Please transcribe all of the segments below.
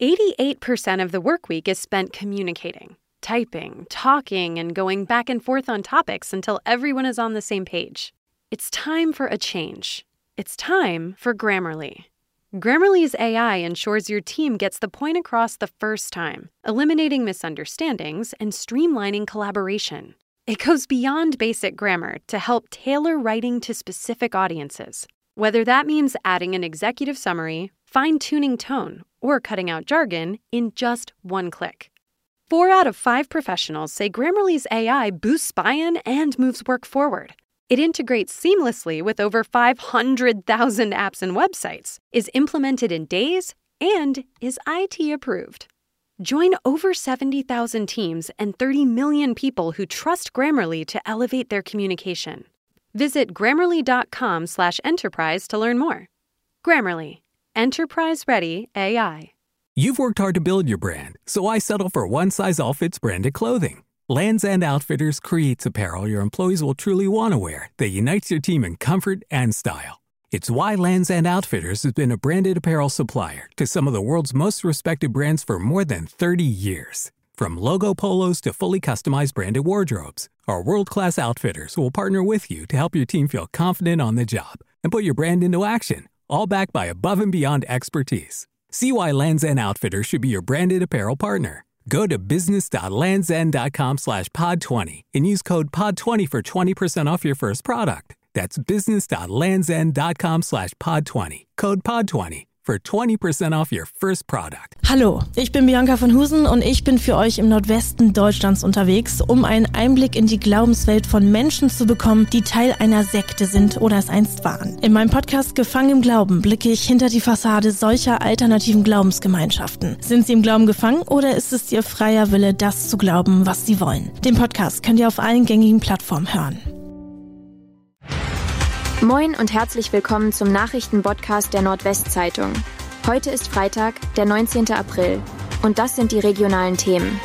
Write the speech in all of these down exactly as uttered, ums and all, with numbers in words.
eighty-eight percent of the work week is spent communicating, typing, talking, and going back and forth on topics until everyone is on the same page. It's time for a change. It's time for Grammarly. Grammarly's A I ensures your team gets the point across the first time, eliminating misunderstandings and streamlining collaboration. It goes beyond basic grammar to help tailor writing to specific audiences, whether that means adding an executive summary, fine-tuning tone, or cutting out jargon in just one click. Four out of five professionals say Grammarly's A I boosts buy-in and moves work forward. It integrates seamlessly with over five hundred thousand apps and websites, is implemented in days, and is I T approved. Join over seventy thousand teams and thirty million people who trust Grammarly to elevate their communication. Visit grammarly.com slash enterprise to learn more. Grammarly. Enterprise-ready A I. You've worked hard to build your brand, so why settle for one-size-all-fits branded clothing? Lands' End Outfitters creates apparel your employees will truly want to wear that unites your team in comfort and style. It's why Lands' End Outfitters has been a branded apparel supplier to some of the world's most respected brands for more than thirty years. From logo polos to fully customized branded wardrobes, our world-class outfitters will partner with you to help your team feel confident on the job and put your brand into action, all backed by above-and-beyond expertise. See why Lands' End Outfitters should be your branded apparel partner. Go to business.landsend.com slash pod 20 and use code pod twenty for twenty percent off your first product. That's business.landsend.com slash pod 20. Code pod twenty for twenty percent off your first product. Hallo, ich bin Bianca von Husen und ich bin für euch im Nordwesten Deutschlands unterwegs, um einen Einblick in die Glaubenswelt von Menschen zu bekommen, die Teil einer Sekte sind oder es einst waren. In meinem Podcast Gefangen im Glauben blicke ich hinter die Fassade solcher alternativen Glaubensgemeinschaften. Sind sie im Glauben gefangen oder ist es ihr freier Wille, das zu glauben, was sie wollen? Den Podcast könnt ihr auf allen gängigen Plattformen hören. Moin und herzlich willkommen zum Nachrichtenpodcast der Nordwestzeitung. Heute ist Freitag, der neunzehnten April, und das sind die regionalen Themen.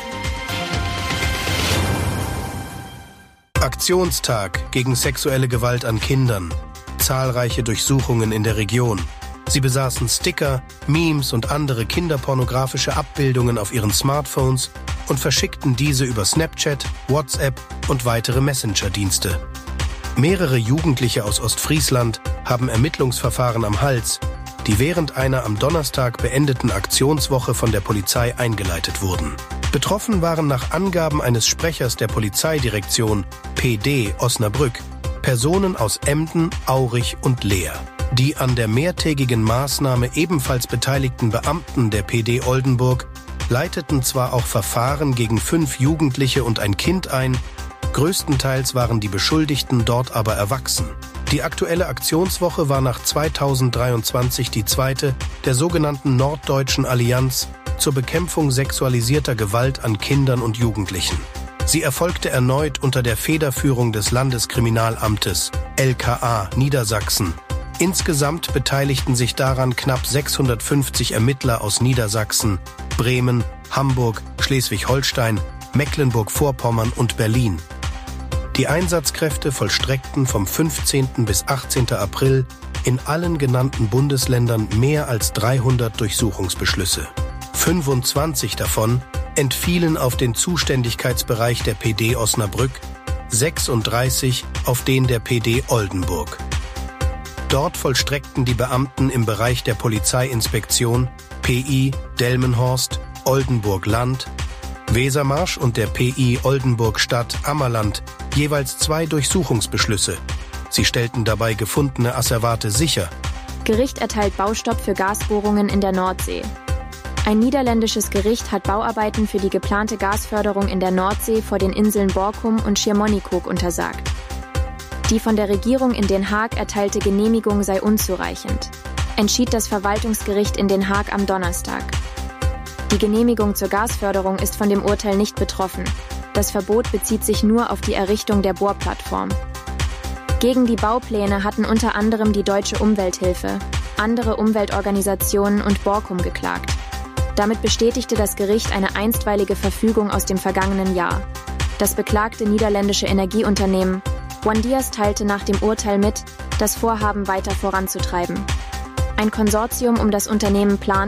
Aktionstag gegen sexuelle Gewalt an Kindern. Zahlreiche Durchsuchungen in der Region. Sie besaßen Sticker, Memes und andere kinderpornografische Abbildungen auf ihren Smartphones und verschickten diese über Snapchat, WhatsApp und weitere Messenger-Dienste. Mehrere Jugendliche aus Ostfriesland haben Ermittlungsverfahren am Hals, die während einer am Donnerstag beendeten Aktionswoche von der Polizei eingeleitet wurden. Betroffen waren nach Angaben eines Sprechers der Polizeidirektion P D Osnabrück Personen aus Emden, Aurich und Leer. Die an der mehrtägigen Maßnahme ebenfalls beteiligten Beamten der P D Oldenburg leiteten zwar auch Verfahren gegen fünf Jugendliche und ein Kind ein, größtenteils waren die Beschuldigten dort aber erwachsen. Die aktuelle Aktionswoche war nach zweitausenddreiundzwanzig die zweite der sogenannten Norddeutschen Allianz zur Bekämpfung sexualisierter Gewalt an Kindern und Jugendlichen. Sie erfolgte erneut unter der Federführung des Landeskriminalamtes L K A Niedersachsen. Insgesamt beteiligten sich daran knapp sechshundertfünfzig Ermittler aus Niedersachsen, Bremen, Hamburg, Schleswig-Holstein, Mecklenburg-Vorpommern und Berlin. Die Einsatzkräfte vollstreckten vom fünfzehnten bis achtzehnten April in allen genannten Bundesländern mehr als dreihundert Durchsuchungsbeschlüsse. fünfundzwanzig davon entfielen auf den Zuständigkeitsbereich der P D Osnabrück, sechsunddreißig auf den der P D Oldenburg. Dort vollstreckten die Beamten im Bereich der Polizeiinspektion P I Delmenhorst, Oldenburg-Land, Wesermarsch und der P I Oldenburg-Stadt Ammerland jeweils zwei Durchsuchungsbeschlüsse. Sie stellten dabei gefundene Asservate sicher. Gericht erteilt Baustopp für Gasbohrungen in der Nordsee. Ein niederländisches Gericht hat Bauarbeiten für die geplante Gasförderung in der Nordsee vor den Inseln Borkum und Schiermonnikoog untersagt. Die von der Regierung in Den Haag erteilte Genehmigung sei unzureichend, entschied das Verwaltungsgericht in Den Haag am Donnerstag. Die Genehmigung zur Gasförderung ist von dem Urteil nicht betroffen. Das Verbot bezieht sich nur auf die Errichtung der Bohrplattform. Gegen die Baupläne hatten unter anderem die Deutsche Umwelthilfe, andere Umweltorganisationen und Borkum geklagt. Damit bestätigte das Gericht eine einstweilige Verfügung aus dem vergangenen Jahr. Das beklagte niederländische Energieunternehmen OneDias teilte nach dem Urteil mit, das Vorhaben weiter voranzutreiben. Ein Konsortium um das Unternehmen plant,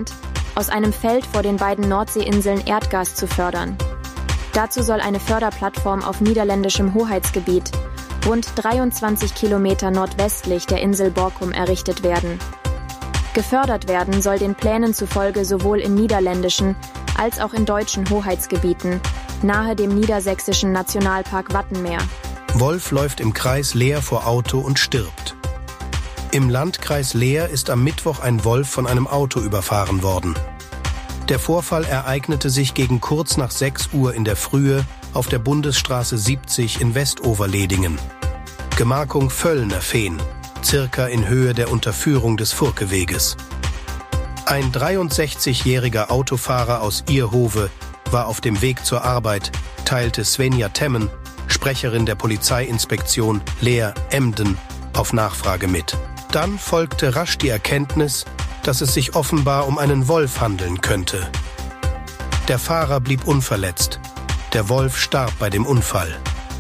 aus einem Feld vor den beiden Nordseeinseln Erdgas zu fördern. Dazu soll eine Förderplattform auf niederländischem Hoheitsgebiet, rund dreiundzwanzig Kilometer nordwestlich der Insel Borkum, errichtet werden. Gefördert werden soll den Plänen zufolge sowohl in niederländischen als auch in deutschen Hoheitsgebieten, nahe dem niedersächsischen Nationalpark Wattenmeer. Wolf läuft im Kreis Leer vor Auto und stirbt. Im Landkreis Leer ist am Mittwoch ein Wolf von einem Auto überfahren worden. Der Vorfall ereignete sich gegen kurz nach sechs Uhr in der Frühe auf der Bundesstraße siebzig in Westoverledingen. Gemarkung Völlner Fehn, circa in Höhe der Unterführung des Furkeweges. Ein dreiundsechzigjähriger Autofahrer aus Ierhove war auf dem Weg zur Arbeit, teilte Svenja Temmen, Sprecherin der Polizeiinspektion Leer-Emden, auf Nachfrage mit. Dann folgte rasch die Erkenntnis, dass es sich offenbar um einen Wolf handeln könnte. Der Fahrer blieb unverletzt. Der Wolf starb bei dem Unfall.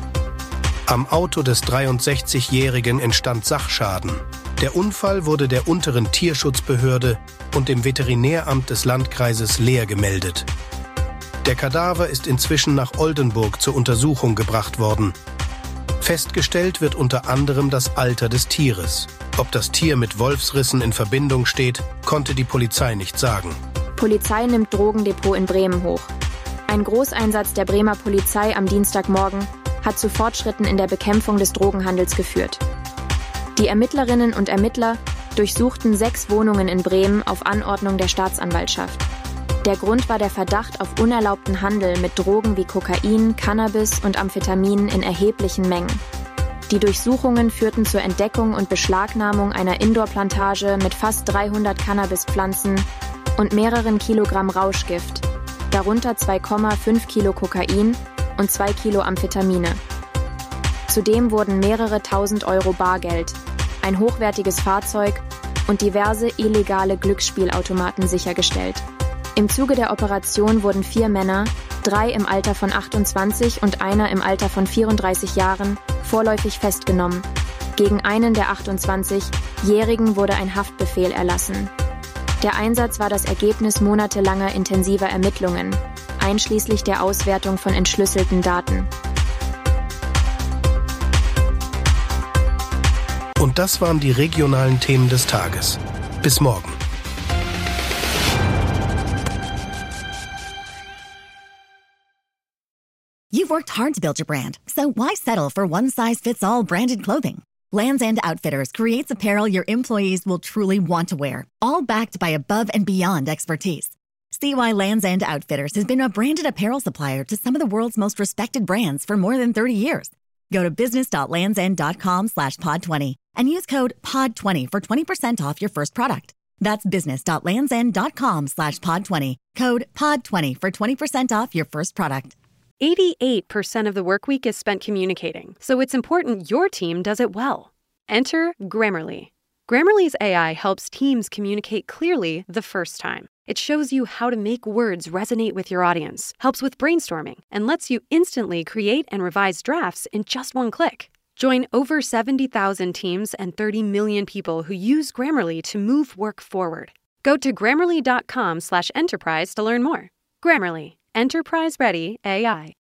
Am Auto des dreiundsechzigjährigen entstand Sachschaden. Der Unfall wurde der unteren Tierschutzbehörde und dem Veterinäramt des Landkreises Leer gemeldet. Der Kadaver ist inzwischen nach Oldenburg zur Untersuchung gebracht worden. Festgestellt wird unter anderem das Alter des Tieres. Ob das Tier mit Wolfsrissen in Verbindung steht, konnte die Polizei nicht sagen. Polizei nimmt Drogendepot in Bremen hoch. Ein Großeinsatz der Bremer Polizei am Dienstagmorgen hat zu Fortschritten in der Bekämpfung des Drogenhandels geführt. Die Ermittlerinnen und Ermittler durchsuchten sechs Wohnungen in Bremen auf Anordnung der Staatsanwaltschaft. Der Grund war der Verdacht auf unerlaubten Handel mit Drogen wie Kokain, Cannabis und Amphetamin in erheblichen Mengen. Die Durchsuchungen führten zur Entdeckung und Beschlagnahmung einer Indoor-Plantage mit fast dreihundert Cannabispflanzen und mehreren Kilogramm Rauschgift, darunter zwei Komma fünf Kilo Kokain und zwei Kilo Amphetamine. Zudem wurden mehrere tausend Euro Bargeld, ein hochwertiges Fahrzeug und diverse illegale Glücksspielautomaten sichergestellt. Im Zuge der Operation wurden vier Männer, drei im Alter von achtundzwanzig und einer im Alter von vierunddreißig Jahren, vorläufig festgenommen. Gegen einen der achtundzwanzigjährigen wurde ein Haftbefehl erlassen. Der Einsatz war das Ergebnis monatelanger intensiver Ermittlungen, einschließlich der Auswertung von entschlüsselten Daten. Und das waren die regionalen Themen des Tages. Bis morgen. You've worked hard to build your brand, so why settle for one-size-fits-all branded clothing? Lands' End Outfitters creates apparel your employees will truly want to wear, all backed by above-and-beyond expertise. See why Lands' End Outfitters has been a branded apparel supplier to some of the world's most respected brands for more than thirty years. Go to business.landsend.com slash pod 20 and use code pod twenty for twenty percent off your first product. That's business.landsend.com slash pod 20, code pod twenty for twenty percent off your first product. eighty-eight percent of the work week is spent communicating, so it's important your team does it well. Enter Grammarly. Grammarly's A I helps teams communicate clearly the first time. It shows you how to make words resonate with your audience, helps with brainstorming, and lets you instantly create and revise drafts in just one click. Join over seventy thousand teams and thirty million people who use Grammarly to move work forward. Go to grammarly.com slash enterprise to learn more. Grammarly. Enterprise-ready A I.